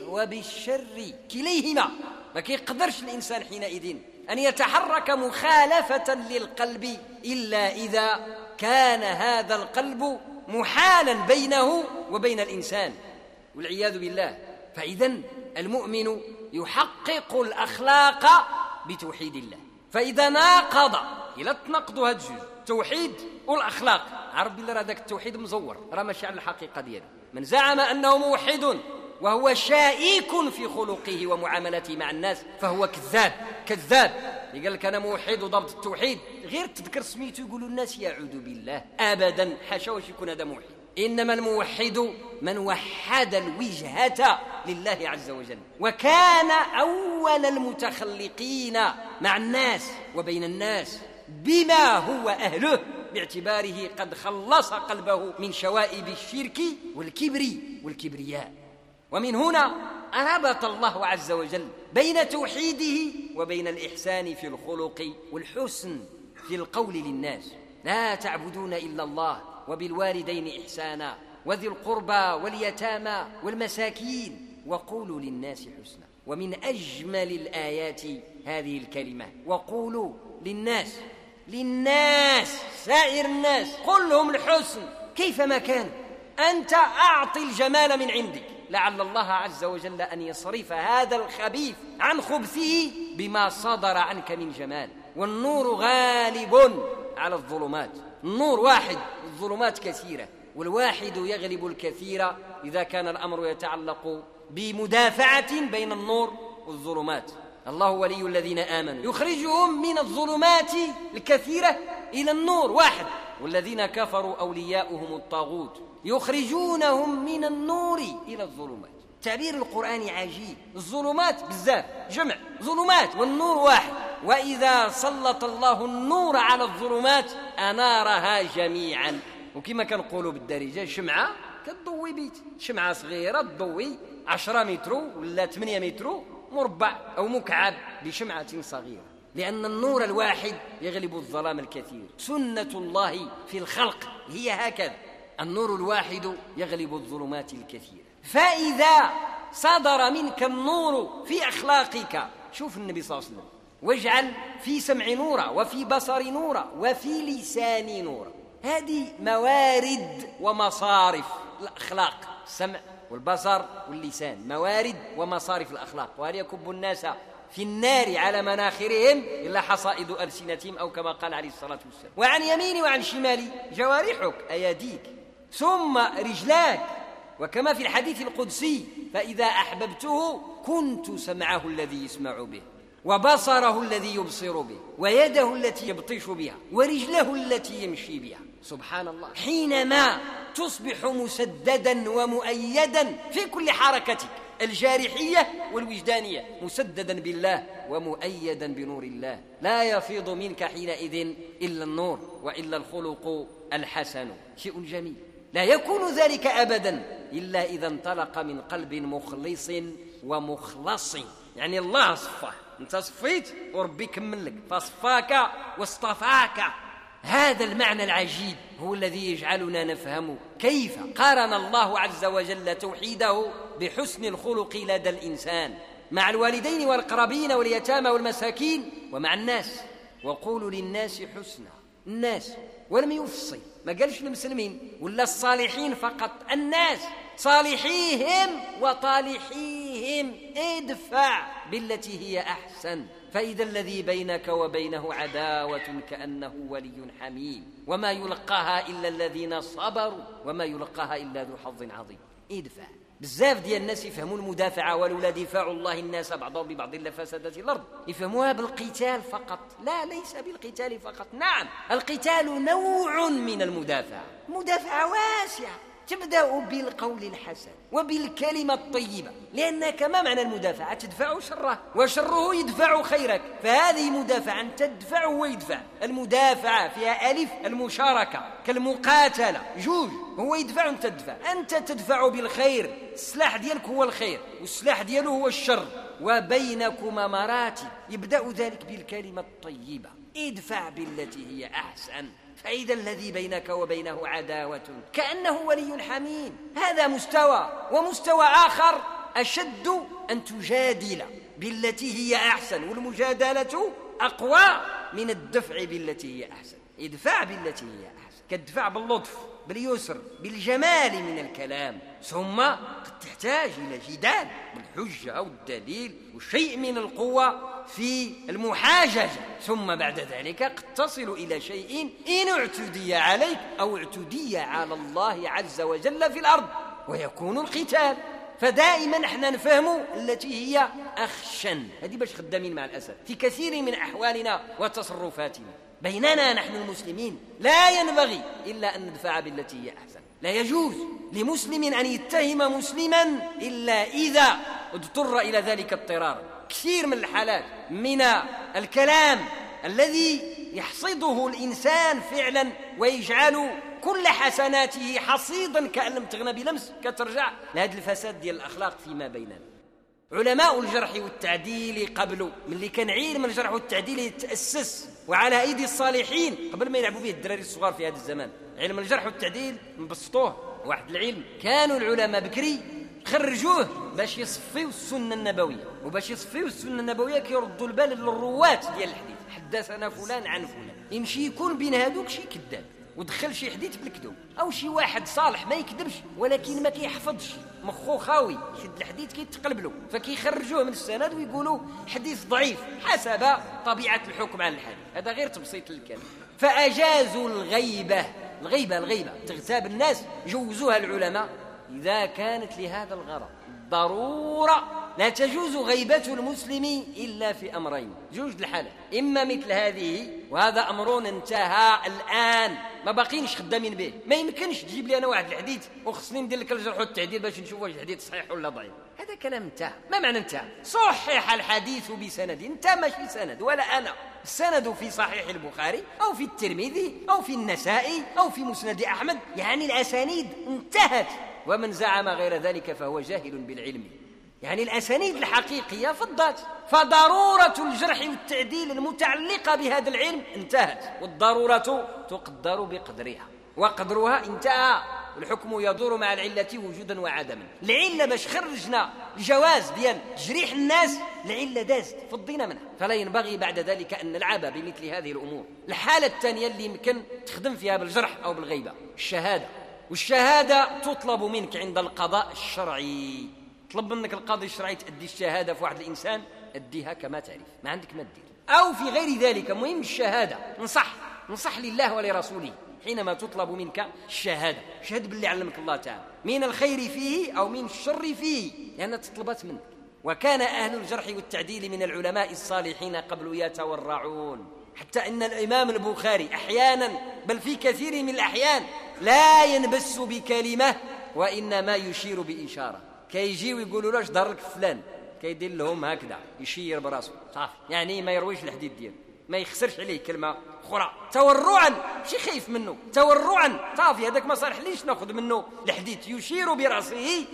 وبالشر كليهما. ما كيقدرش الإنسان حينئذ أن يتحرك مخالفة للقلب إلا إذا كان هذا القلب محالا بينه وبين الإنسان والعياذ بالله. فإذن المؤمن يحقق الأخلاق بتوحيد الله. فإذا ناقض إلى تنقض هاد الجوج، توحيد والأخلاق، عرف بالله هذاك التوحيد مزور، راه ماشي على الحقيقة ديالو. من زعم أنه موحد وهو شائك في خلقه ومعاملته مع الناس فهو كذاب، كذاب. قال لك أنا موحد وضبط التوحيد، غير تذكر سميته يقولوا الناس يعوذ بالله، أبدا، حاشا واش يكون هذا موحد. إنما الموحد من وحد الوجهة لله عز وجل، وكان أول المتخلقين مع الناس وبين الناس بما هو أهله، باعتباره قد خلص قلبه من شوائب الشرك والكبر والكبرياء. ومن هنا ربط الله عز وجل بين توحيده وبين الإحسان في الخلق والحسن في القول للناس: لا تعبدون إلا الله وبالوالدين إحسانا وذي القربى واليتامى والمساكين وقولوا للناس حسنا. ومن أجمل الآيات هذه الكلمة: وقولوا للناس، للناس سائر الناس، قل لهم الحسن كيفما كان. أنت أعطي الجمال من عندك، لعل الله عز وجل أن يصرف هذا الخبيث عن خبثه بما صدر عنك من جمال. والنور غالب على الظلمات، النور واحد، الظلمات كثيرة، والواحد يغلب الكثير إذا كان الأمر يتعلق بمدافعة بين النور والظلمات. الله ولي الذين آمنوا يخرجهم من الظلمات الكثيرة إلى النور واحد، والذين كفروا أولياؤهم الطاغوت يخرجونهم من النور إلى الظلمات. تعبير القرآن عجيب، الظلمات بزاف، جمع ظلمات، والنور واحد. وإذا سلط الله النور على الظلمات أنارها جميعا. وكما كنقولوا بالدارجة، شمعة كتضوي بيت، شمعة صغيرة تضوي 10 متر ولا 8 متر مربع أو مكعب بشمعة صغيرة، لأن النور الواحد يغلب الظلام الكثير. سنة الله في الخلق هي هكذا، النور الواحد يغلب الظلمات الكثيرة. فإذا صدر منك النور في أخلاقك، شوف النبي صلى الله عليه وسلم: واجعل في سمع نورا وفي بصر نورا وفي لسان نورا. هذه موارد ومصارف الأخلاق، السمع والبصر واللسان موارد ومصارف الأخلاق. وهل يكب الناس في النار على مناخرهم إلا حصائد ألسنتهم، أو كما قال عليه الصلاة والسلام. وعن يمين وعن شمال جوارحك، أيديك ثم رجلاك، وكما في الحديث القدسي: فإذا أحببته كنت سمعه الذي يسمع به، وبصره الذي يبصر به، ويده التي يبطش بها، ورجله التي يمشي بها. سبحان الله، حينما تصبح مسددا ومؤيدا في كل حركتك الجارحية والوجدانية، مسددا بالله ومؤيدا بنور الله، لا يفيض منك حينئذ إلا النور وإلا الخلق الحسن. شيء جميل، لا يكون ذلك أبدا إلا إذا انطلق من قلب مخلص ومخلص. يعني الله صفاه، أنت صفيت وربي كمل لك، فصفاك واصطفاك. هذا المعنى العجيب هو الذي يجعلنا نفهم كيف قارن الله عز وجل توحيده بحسن الخلق لدى الإنسان مع الوالدين والأقربين واليتامى والمساكين ومع الناس. وقولوا للناس حسنا، الناس، ولم يفصل، ما قالش المسلمين ولا الصالحين فقط، الناس، صالحيهم وطالحيهم، ادفع بالتي هي أحسن، فإذا الذي بينك وبينه عداوة كأنه ولي حميم، وما يلقاها إلا الذين صبروا وما يلقاها إلا ذو حظ عظيم. ادفع. بزاف ديال الناس يفهمون المدافعة ولولا دفاع الله الناس بعضهم ببعض لفسدت الأرض، يفهموها بالقتال فقط. لا، ليس بالقتال فقط. نعم، القتال نوع من المدافعة، مدافعة واسعة تبدأ بالقول الحسن وبالكلمة الطيبة، لأنك ما معنى المدافعة؟ تدفع شره، وشره يدفع خيرك، فهذه مدافعة، أنت تدفع ويدفع. المدافعة فيها ألف المشاركة، كالمقاتلة، جوج، هو يدفع وأنت تدفع. أنت تدفع بالخير، السلاح ديالك هو الخير والسلاح دياله هو الشر، وبينكما مراتب، يبدأ ذلك بالكلمة الطيبة. ادفع بالتي هي أحسن، فإذا الذي بينك وبينه عداوة كأنه ولي حميم. هذا مستوى. ومستوى آخر أشد أن تجادل بالتي هي أحسن، والمجادلة أقوى من الدفع بالتي هي أحسن. ادفع بالتي هي أحسن، كالدفع باللطف، باليسر، بالجمال من الكلام. ثم قد تحتاج إلى جدال بالحجة والدليل وشيء من القوة في المحاججة. ثم بعد ذلك قد تصل إلى شيء إن اعتدي عليك أو اعتدي على الله عز وجل في الأرض، ويكون القتال. فدائما احنا نفهم التي هي أخشن. هذه باش خدامين مع الأسف في كثير من أحوالنا وتصرفاتنا. بيننا نحن المسلمين لا ينبغي إلا أن ندفع بالتي هي أحسن. لا يجوز لمسلم أن يتهم مسلما إلا إذا اضطر إلى ذلك اضطرارا. كثير من الحالات من الكلام الذي يحصده الإنسان فعلا ويجعل كل حسناته حصيدا كأن لم تغنى بلمس، كترجع لهذا الفساد ديال الأخلاق فيما بيننا. علماء الجرح والتعديل قبل من اللي كان علم الجرح والتعديل يتأسس وعلى أيدي الصالحين قبل ما يلعبوا به الدراري الصغار في هذا الزمان. علم الجرح والتعديل مبسطوه واحد العلم. كانوا العلماء بكري خرجوه باش يصفيوا السنة النبوية، وباش يصفيوا السنة النبوية كيردوا البال للرواة ديال الحديث. حدثنا فلان عن فلان، يمشي يكون بين هذوك شي كذاب ودخل شي حديث بالكذوب، او شي واحد صالح ما يكذبش ولكن ما كيحفظش، مخو خاوي، يشد الحديث كيتقلب له، فكيخرجوه من السند ويقولوا حديث ضعيف حسب طبيعة الحكم على الحديث. هذا غير تبسيط للكلام. فأجازوا الغيبة تغتاب الناس، جوزوها العلماء إذا كانت لهذا الغرض ضرورة. لا تجوز غيبة المسلم إلا في أمرين، جوج الحالة، إما مثل هذه، وهذا أمر انتهى الآن ما باقينش خدامين به. ما يمكنش تجيب لي أنا واحد الحديث وخصني ندير لك الجرح والتعديل باش نشوف واش الحديث صحيح ولا ضعيف. هذا كلام انتهى. ما معنى انتهى؟ صحح الحديث بسند، انت ماشي سند ولا أنا. السند في صحيح البخاري أو في الترمذي أو في النسائي أو في مسند أحمد، يعني الأسانيد انتهت. ومن زعم غير ذلك فهو جاهل بالعلم. يعني الأسانيد الحقيقية فضات، فضرورة الجرح والتعديل المتعلقة بهذا العلم انتهت، والضرورة تقدر بقدرها، وقدرها انتهى، والحكم يدور مع العلة وجودا وعدما. العلة باش خرجنا الجواز ديال تجريح الناس، العلة دازت فضينا منها، فلا ينبغي بعد ذلك أن نلعب بمثل هذه الأمور. الحالة الثانية اللي يمكن تخدم فيها بالجرح أو بالغيبة الشهادة، والشهادة تطلب منك عند القضاء الشرعي. طلب منك القاضي الشرعي تأدي الشهادة في واحد الإنسان، أديها كما تعرف، ما عندك ما تدير. أو في غير ذلك، مهم الشهادة، نصح لله ولرسوله حينما تطلب منك الشهادة، شهد باللي علمك الله تعالى من الخير فيه أو من الشر فيه، لأنها تطلبت منك. وكان أهل الجرح والتعديل من العلماء الصالحين قبل يتورعون، حتى إن الإمام البخاري أحيانا، بل في كثير من الأحيان، لا ينبس بكلمة وإنما يشير بإشارة. كيجي ويقولوا له اش دار لك فلان، كيدير لهم هكذا يشير براسه صافي، يعني ما يرويش الحديد ديالو، ما يخسرش عليه كلمة أخرى، تورعا، ماشي خايف منه، تورعا صافي، هذاك ما صالح ليش ناخذ منه الحديث، يشير برأسه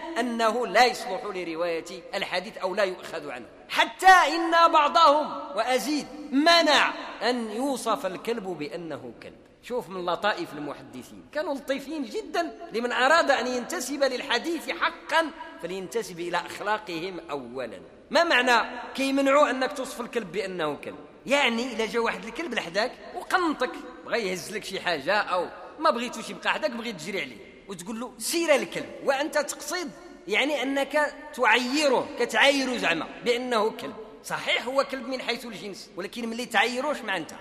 أنه لا يصلح لرواية الحديث أو لا يؤخذ عنه. حتى إن بعضهم، وأزيد، منع أن يوصف الكلب بأنه كلب. شوف من لطائف المحدثين، كانوا لطيفين جدا، لمن أراد أن ينتسب للحديث حقا فلينتسب إلى أخلاقهم أولا. ما معنى كيمنعوا أنك توصف الكلب بأنه كلب؟ يعني إذا جاء واحد الكلب لحداك وقنطك، بغى يهز لك شي حاجة أو ما بغيتوش يبقى حداك، بغيت تجري عليه وتقول له سير الكلب، وأنت تقصد يعني أنك تعيره، كتعايره زعما بأنه كلب. صحيح هو كلب من حيث الجنس، ولكن ملي تعيروش مع أنت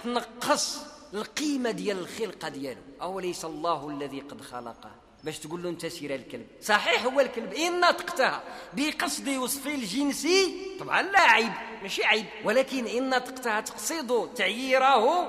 كتنقص القيمة ديال الخلقة ديالو. أوليس الله الذي قد خلقه باش تقول له انت سير الكلب؟ صحيح هو الكلب إن نطقتها بقصد وصف الجنسي طبعا لا عيب، ماشي عيب، ولكن إن نطقتها تقصد تعييره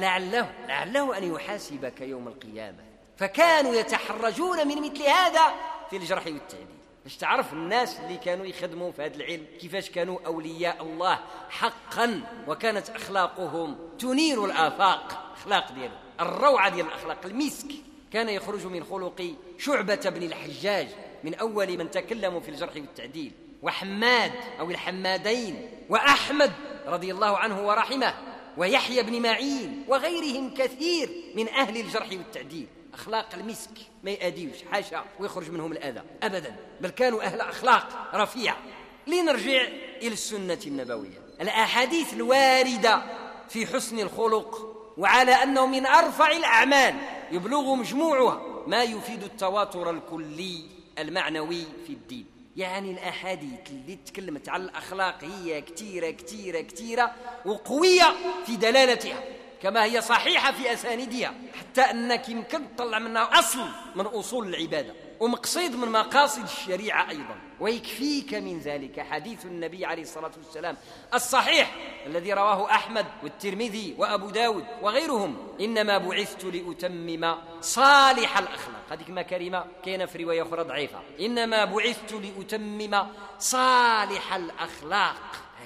فلعله أن يحاسبك يوم القيامة. فكانوا يتحرجون من مثل هذا في الجرح والتعديل. باش تعرف الناس اللي كانوا يخدموا في هذا العلم كيفاش كانوا أولياء الله حقا، وكانت أخلاقهم تنير الآفاق، أخلاق ديالهم الروعة ديال الأخلاق، المسك. كان يخرج من خلق شعبة بن الحجاج من أول من تكلموا في الجرح والتعديل، وحماد أو الحمادين، وأحمد رضي الله عنه ورحمه، ويحيى بن معين، وغيرهم كثير من أهل الجرح والتعديل. أخلاق المسك، ما يأديوش حاشا ويخرج منهم الأذى أبدا، بل كانوا أهل أخلاق رفيعة. لنرجع إلى السنة النبوية، الأحاديث الواردة في حسن الخلق، وعلى أنه من أرفع الأعمال يبلغ مجموعها ما يفيد التواتر الكلي المعنوي في الدين. يعني الأحاديث اللي تكلمت على الأخلاق هي كتيرة كتيرة كتيرة وقوية في دلالتها، كما هي صحيحة في أساندها، حتى أنك يمكن تطلع منها أصل من أصول العبادة ومقصد من مقاصد الشريعة أيضا. ويكفيك من ذلك حديث النبي عليه الصلاة والسلام الصحيح الذي رواه أحمد والترمذي وأبو داود وغيرهم: إنما بعثت لأتمم صالح الأخلاق. هذه ما كلمة كاينة في رواية أخرى ضعيفة: إنما بعثت لأتمم صالح الأخلاق.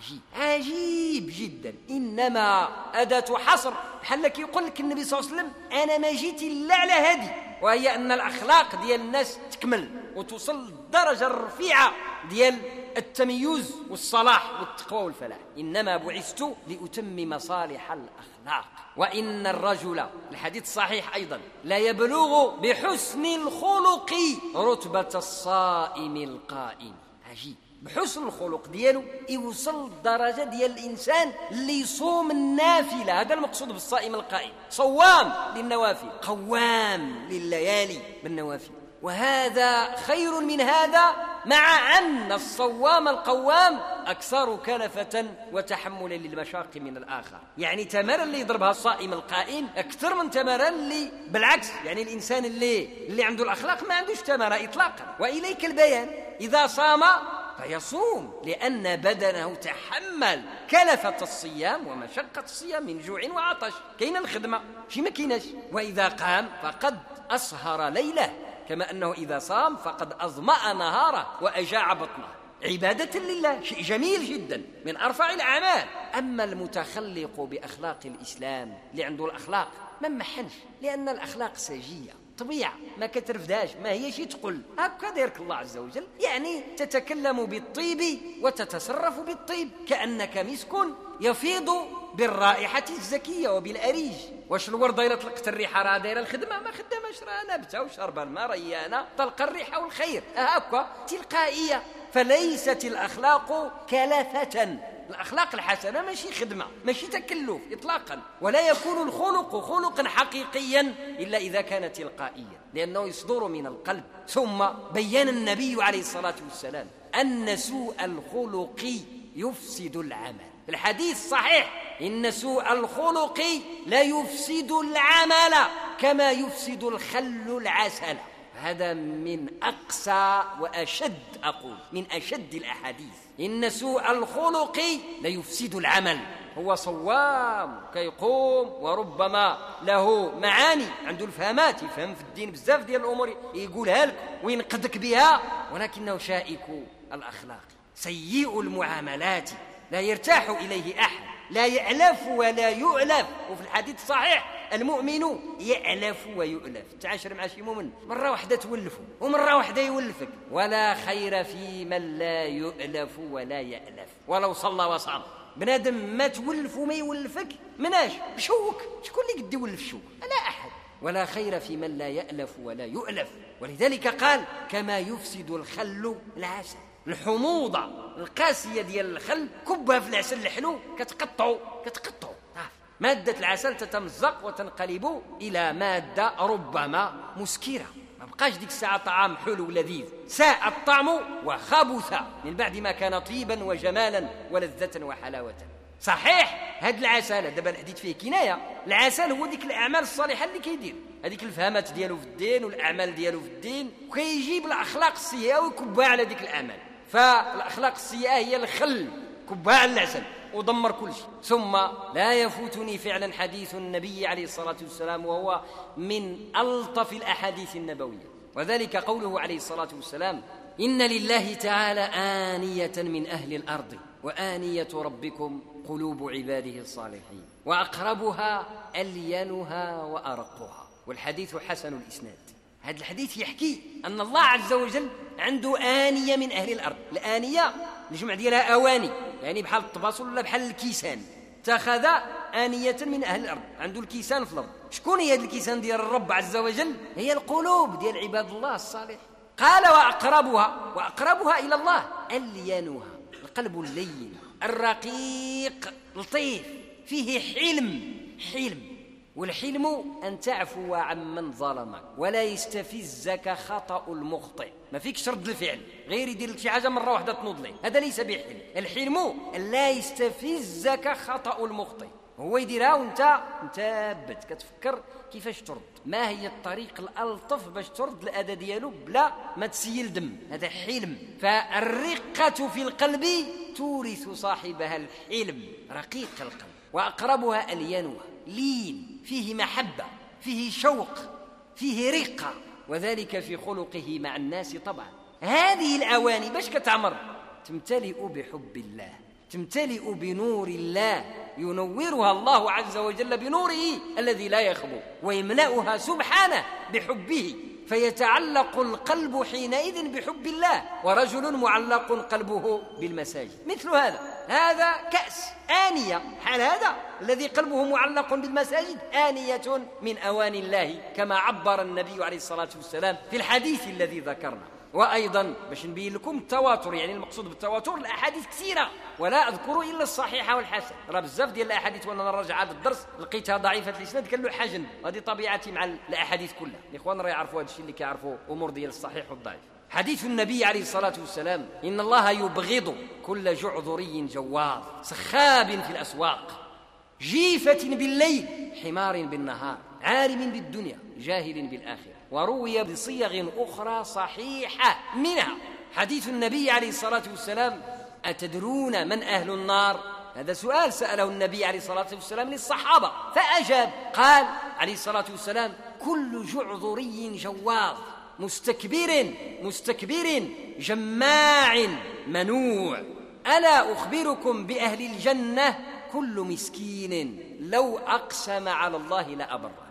عجيب جدا، إنما أداة حصر، بحال يقول لك النبي صلى الله عليه وسلم أنا ما جيت إلا على هذه، وهي أن الأخلاق ديال الناس تكمل وتوصل للدرجة الرفيعة ديال التميز والصلاح والتقوى والفلاح. إنما بعثت لأتمم صالح الأخلاق. وإن الرجل، الحديث صحيح أيضا، لا يبلغ بحسن الخلق رتبة الصائم القائم. عجيب، بحسن الخلق ديالو يوصل الدرجة ديال الإنسان اللي يصوم النافلة. هذا المقصود بالصائم القائم، صوام للنوافل، قوام لليالي بالنوافل. وهذا خير من هذا، مع أن الصوام القوام أكثر كلفة وتحملا للمشاق من الآخر. يعني تمارا اللي يضربها الصائم القائم أكثر من تمارا اللي بالعكس، يعني الإنسان اللي عنده الأخلاق ما عندوش تمارا إطلاقا. وإليك البيان: إذا صام فيصوم، لأن بدنه تحمل كلفة الصيام ومشقة الصيام من جوع وعطش. كاين الخدمة شي ما كايناش. وإذا قام فقد أسهر ليله، كما أنه إذا صام فقد أظمأ نهاره وأجاع بطنه. عبادة لله، شيء جميل جدا من أرفع الأعمال. أما المتخلق بأخلاق الإسلام اللي عنده الأخلاق ما محنش، لأن الأخلاق سجية طبيعة ما كترفدهاش، ما هي شي تقول هكا دايرك الله عز وجل، يعني تتكلم بالطيب وتتصرف بالطيب كأنك مسك يفيض بالرائحة الزكية وبالأريج. واش الوردة إلا طلقت الريحة راه دايرة الخدمة؟ ما خدامش، راه نبتة وشربة الماء ريانة طلق الريحة والخير هكا تلقائية. فليست الأخلاق كلفة، الأخلاق الحسنة ماشي خدمة ماشي تكلف إطلاقا، ولا يكون الخلق خلقا حقيقيا إلا إذا كان تلقائيا، لأنه يصدر من القلب. ثم بيّن النبي عليه الصلاة والسلام أن سوء الخلق يفسد العمل. الحديث صحيح: إن سوء الخلق لا يفسد العمل كما يفسد الخل العسل. هذا من أقسى وأشد، أقول من أشد الأحاديث. إن سوء الخلق لا يفسد العمل. هو صوام كيقوم وربما له معاني، عنده الفهمات، يفهم في الدين بزاف ديال الأمور يقولها لك وينقذك بها، ولكنه شائك الأخلاق سيء المعاملات، لا يرتاح إليه أحد، لا يألف ولا يؤلف. وفي الحديث صحيح: المؤمن يألف ويؤلف. تعاشر مع شي مؤمن مرة واحدة تولفه ومرة واحدة يولفك، ولا خير في من لا يؤلف ولا يألف. ولو صلى وصام بنادم ما تولف وما يولفك مناش بشوك، شكون اللي قد يولف شوك؟ لا أحد. ولا خير في من لا يألف ولا يؤلف. ولذلك قال: كما يفسد الخل العسل. الحموضة القاسية ديال الخل كبها في العسل الحلو كتقطعو مادة العسل تتمزق وتنقلب إلى مادة ربما مسكرة، ما بقاش ديك الساعة طعام حلو لذيذ، ساء الطعم وخبث من بعد ما كان طيبا وجمالا ولذة وحلاوة. صحيح هاد العسل دابا الحديث فيه كناية، العسل هو ديك الأعمال الصالحة اللي كيدير، هذيك الفهمات ديالو في الدين والأعمال ديالو في الدين، وكيجيب الأخلاق السيئة ويكبها على ديك الأعمال. فالأخلاق السيئة هي الخل، كبها على العسل ودمر كل شيء. ثم لا يفوتني فعلا حديث النبي عليه الصلاة والسلام، وهو من ألطف الأحاديث النبوية، وذلك قوله عليه الصلاة والسلام: إن لله تعالى آنية من أهل الأرض، وآنية ربكم قلوب عباده الصالحين، وأقربها ألينها وأرقها. والحديث حسن الإسناد. هذا الحديث يحكي أن الله عز وجل عنده آنية من أهل الأرض. الآنية الجمع ديالها أواني، يعني بحال الطباصل ولا بحال الكيسان. اتخذ آنية من أهل الأرض، عنده الكيسان في الأرض. شكون هي هذه الكيسان ديال الرب عز وجل؟ هي القلوب ديال عباد الله الصالح. قال: وأقربها إلى الله ألينها، القلب اللين الرقيق لطيف فيه حلم. والحلم أن تعفو عمن ظلمك ولا يستفزك خطأ المخطئ. ما فيكش رد الفعل، غير يدير لك شي حاجة مرة واحدة تنوض ليه، هذا ليس بحلم. الحلم أن لا يستفزك خطأ المخطئ، هو يديرها وانت مثابت كتفكر كيفاش ترد، ما هي الطريق الألطف باش ترد الأذى ديالو بلا ما تسيل دم، هذا حلم. فالرقة في القلب تورث صاحبها الحلم، رقيق القلب. وأقربها ألينها، لين، فيه محبة، فيه شوق، فيه رقة، وذلك في خلقه مع الناس. طبعا هذه الأواني باش كتعمر؟ تمتلئ بحب الله، تمتلئ بنور الله، ينورها الله عز وجل بنوره الذي لا يخبو، ويملأها سبحانه بحبه، فيتعلق القلب حينئذ بحب الله. ورجل معلق قلبه بالمساجد مثل هذا كأس، آنية، حال هذا الذي قلبه معلق بالمساجد آنية من أواني الله، كما عبر النبي عليه الصلاة والسلام في الحديث الذي ذكرنا. وأيضا باش نبين لكم التواتر، يعني المقصود بالتواتر الأحاديث كثيرة ولا أذكر إلا الصحيحة والحسن. راه بزاف ديال الأحاديث وأنا نراجع هذا الدرس لقيتها ضعيفة الإسناد كان له حجن، هذه طبيعتي مع الأحاديث كلها. الإخوان راه يعرفوا هذا الشيء اللي كيعرفوا أمور ديال الصحيح والضعيف. حديث النبي عليه الصلاة والسلام: إن الله يبغض كل جعذري جواظ سخاب في الأسواق جيفة بالليل حمار بالنهار عالم بالدنيا جاهل بالآخرة. وروي بصيغ أخرى صحيحة، منها حديث النبي عليه الصلاة والسلام: أتدرون من أهل النار؟ هذا سؤال سأله النبي عليه الصلاة والسلام للصحابة، فأجاب قال عليه الصلاة والسلام: كل جعذري جواظ مستكبر جماع منوع. ألا أخبركم بأهل الجنة؟ كل مسكين لو أقسم على الله لأبره.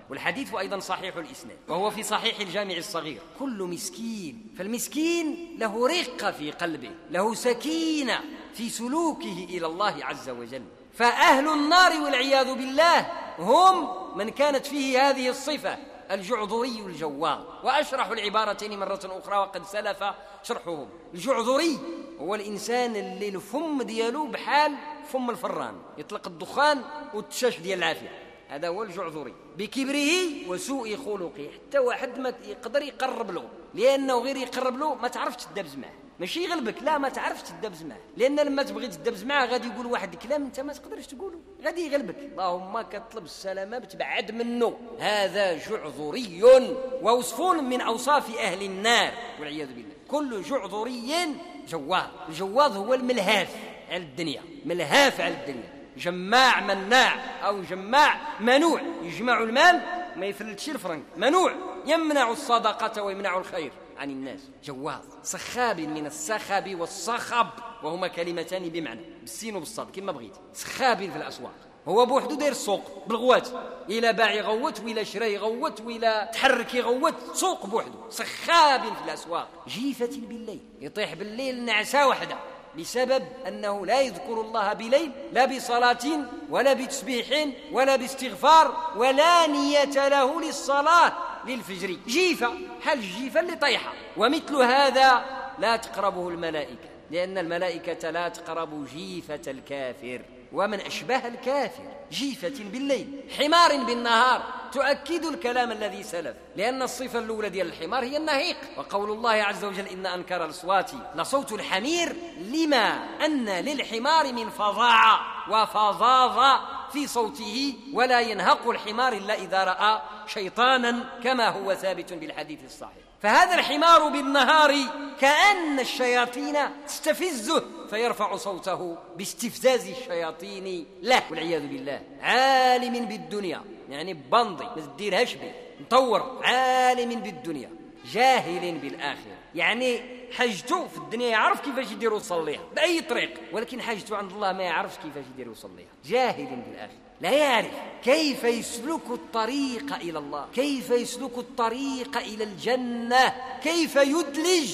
والحديث أيضا صحيح الإسناد، وهو في صحيح الجامع الصغير. كل مسكين، فالمسكين له رقة في قلبه، له سكينة في سلوكه إلى الله عز وجل. فأهل النار والعياذ بالله هم من كانت فيه هذه الصفة، الجعذري الجواظ. وأشرح العبارتين مرة أخرى وقد سلف شرحهم. الجعذري هو الإنسان اللي الفم ديالو بحال فم الفران، يطلق الدخان والتشاش ديال العافية، هذا هو الجعذري، بكبره وسوء خلقه، حتى واحد ما يقدر يقرب له، لأنه غير يقرب له ما تعرفش تدابز معه، ماشي يغلبك، لا ما تعرفش تدابز معه، لأن لما تبغي تدابز معه غادي يقول واحد الكلام انت ما تقدرش تقوله، غادي يغلبك، اللهم كتطلب السلامة بتبعد منه. هذا جعذري، ووصف من أوصاف أهل النار والعياذ بالله. كل جعذري جواظ. الجواظ هو الملهاف على الدنيا، ملهاف على الدنيا، جماع مناع أو جماع منوع، يجمع المال ما يفلتش الفرنك، منوع يمنع الصدقة ويمنع الخير عن الناس. جواظ. سخاب من السخب والصخب، وهما كلمتان بمعنى بالسين وبالصاد كما بغيت. سخاب في الأسواق، هو بوحدو داير السوق بالغوات، إلى باع يغوت وإلى شرا يغوت وإلى تحرك يغوت، سوق بوحدو. سخاب في الأسواق، جيفة بالليل، يطيح بالليل نعسة وحده بسبب أنه لا يذكر الله بليل، لا بصلاة ولا بتسبيح ولا باستغفار ولا نية له للصلاة للفجر. جيفة، حال الجيفة اللي طيحة. ومثل هذا لا تقربه الملائكة، لأن الملائكة لا تقرب جيفة الكافر. ومن أشبه الكافر جيفة بالليل حمار بالنهار، تؤكد الكلام الذي سلف، لأن الصفة الأولى ديال الحمار هي النهيق. وقول الله عز وجل إن أنكر الأصوات لصوت الحمير، لما أن للحمار من فظاعة وفظاظة في صوته، ولا ينهق الحمار إلا إذا رأى شيطانا، كما هو ثابت بالحديث الصحيح. فهذا الحمار بالنهار كأن الشياطين تستفزه فيرفع صوته باستفزاز الشياطين له والعياذ بالله. عالم بالدنيا يعني بندي ما تديرهاش به، مطور، عالم بالدنيا جاهل بالآخرة، يعني حاجته في الدنيا يعرف كيفاش يدير يصليها بأي طريق، ولكن حاجته عند الله ما يعرفش كيفاش يدير يصليها. جاهل بالآخرة، لا يعرف كيف يسلك الطريق إلى الله، كيف يسلك الطريق إلى الجنة، كيف يدلج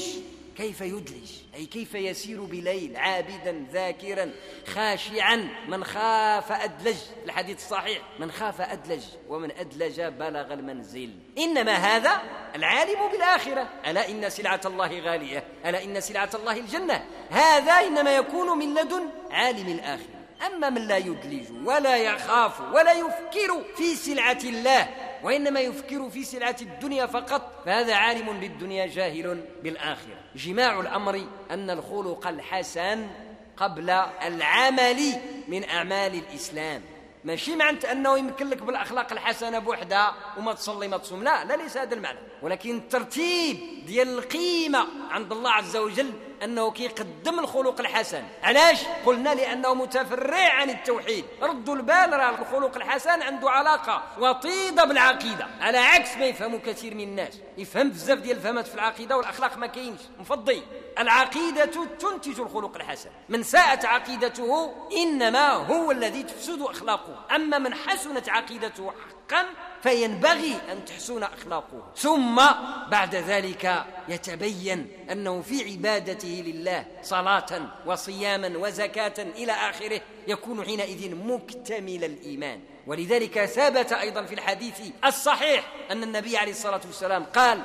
أي كيف يسير بليل عابدا ذاكرا خاشعا. من خاف أدلج، الحديث الصحيح، من خاف أدلج ومن أدلج بلغ المنزل. إنما هذا العالم بالآخرة، ألا إن سلعة الله غالية، ألا إن سلعة الله الجنة. هذا إنما يكون من لدن عالم الآخرة. أما من لا يدلج ولا يخاف ولا يفكر في سلعة الله، وإنما يفكر في سلعة الدنيا فقط، فهذا عالم بالدنيا جاهل بالآخرة. جماع الأمر أن الخلق الحسن قبل العمل من أعمال الإسلام، ماشي معنى أنه يمكن لك بالأخلاق الحسنة بوحدها وما تصلي ما تصوم، لا ليس هذا المعنى، ولكن الترتيب ديال القيمة عند الله عز وجل أنه كيقدم الخلق الحسن. علاش؟ قلنا لأنه متفرع عن التوحيد. ردوا البال، راه الخلق الحسن عنده علاقة وطيدة بالعقيدة، على عكس ما يفهموا كثير من الناس، يفهم بزاف ديال الفهمات في العقيدة والأخلاق ما كاينش. مفضي العقيدة تنتج الخلق الحسن، من ساءت عقيدته إنما هو الذي تفسد أخلاقه، أما من حسنت عقيدته حقا فينبغي أن تحسن أخلاقه. ثم بعد ذلك يتبين أنه في عبادته لله صلاة وصياما وزكاة إلى آخره يكون حينئذ مكتمل الإيمان. ولذلك ثبت أيضا في الحديث الصحيح أن النبي عليه الصلاة والسلام قال: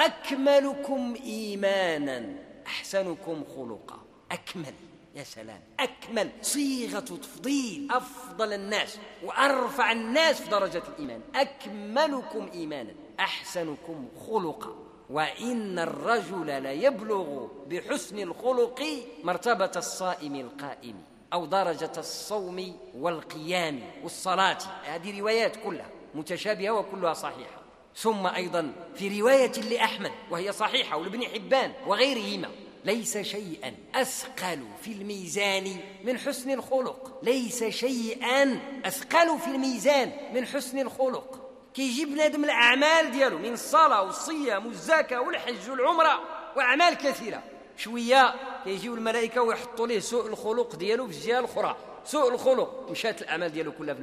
أكملكم إيمانا أحسنكم خلقا. أكمل، يا سلام، أكمل صيغة تفضيل، أفضل الناس وأرفع الناس في درجة الإيمان. أكملكم إيمانا أحسنكم خلقا. وإن الرجل ليبلغ بحسن الخلق مرتبة الصائم القائم، أو درجة الصوم والقيام والصلاة. هذه روايات كلها متشابهة وكلها صحيحة. ثم أيضا في رواية لأحمد وهي صحيحة ولابن حبان وغيرهما: ليس شيئا أثقل في الميزان من حسن الخلق. ليس شيئا أثقل في الميزان من حسن الخلق. كيجيب بنادم الأعمال ديالو من الصلاة والصيام والزكاة والحج والعمرة وأعمال كثيرة، شوية كيجيو الملائكة ويحطوا له سوء الخلق ديالو في الجهة الأخرى، سوء الخلق، مشات الأعمال ديالو كلها في المزاح.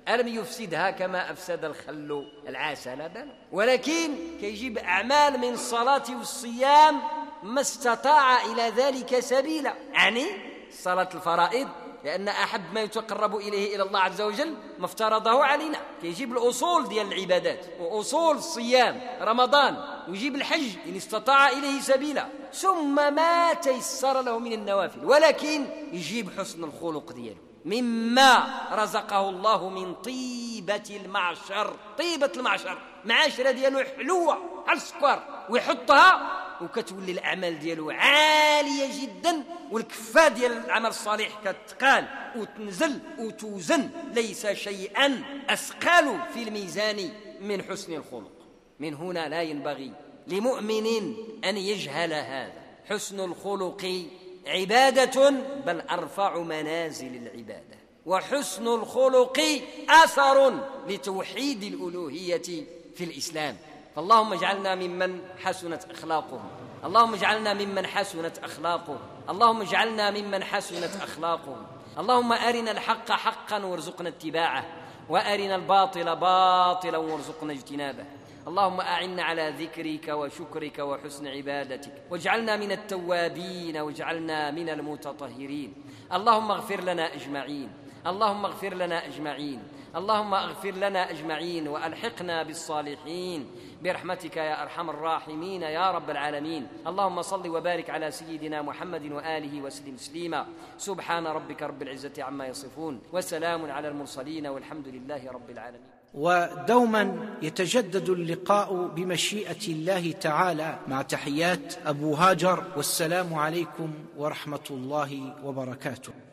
ألم يفسدها كما أفسد الخل العسل؟ بلى، ولكن كيجيب أعمال من الصلاة والصيام ما استطاع إلى ذلك سبيلا، يعني صلاة الفرائض، لأن أحب ما يتقرب إليه إلى الله عز وجل ما افترضه علينا. كيجيب الأصول ديال العبادات وأصول الصيام رمضان، ويجيب الحج إن استطاع إليه سبيلا، ثم ما تيسر له من النوافل، ولكن يجيب حسن الخلق دياله مما رزقه الله من طيبة المعشر. طيبة المعشر معاشرة دياله حلوة على السكر، ويحطها وكتولي الأعمال دياله عالية جدا، والكفة ديال العمل الصالح كتقال وتنزل وتوزن، ليس شيئا أثقل في الميزان من حسن الخلق. من هنا لا ينبغي لمؤمن أن يجهل هذا. حسن الخلق عبادة، بل أرفع منازل العبادة، وحسن الخلق أثر لتوحيد الألوهية في الإسلام. فاللهم اجعلنا ممن حسنت أخلاقهم، اللهم اجعلنا ممن حسنت أخلاقهم، اللهم اجعلنا ممن حسنت أخلاقهم. اللهم أرنا الحق حقا وارزقنا اتباعه، وأرنا الباطل باطلا وارزقنا اجتنابه. اللهم أعنا على ذكرك وشكرك وحسن عبادتك، واجعلنا من التوابين واجعلنا من المتطهرين. اللهم اغفر لنا أجمعين، اللهم اغفر لنا أجمعين، اللهم اغفر لنا أجمعين، وألحقنا بالصالحين برحمتك يا أرحم الراحمين يا رب العالمين. اللهم صل وبارك على سيدنا محمد وآله وسلم تسليما. سبحان ربك رب العزة عما يصفون، وسلام على المرسلين، والحمد لله رب العالمين. ودوما يتجدد اللقاء بمشيئة الله تعالى، مع تحيات أبو هاجر، والسلام عليكم ورحمة الله وبركاته.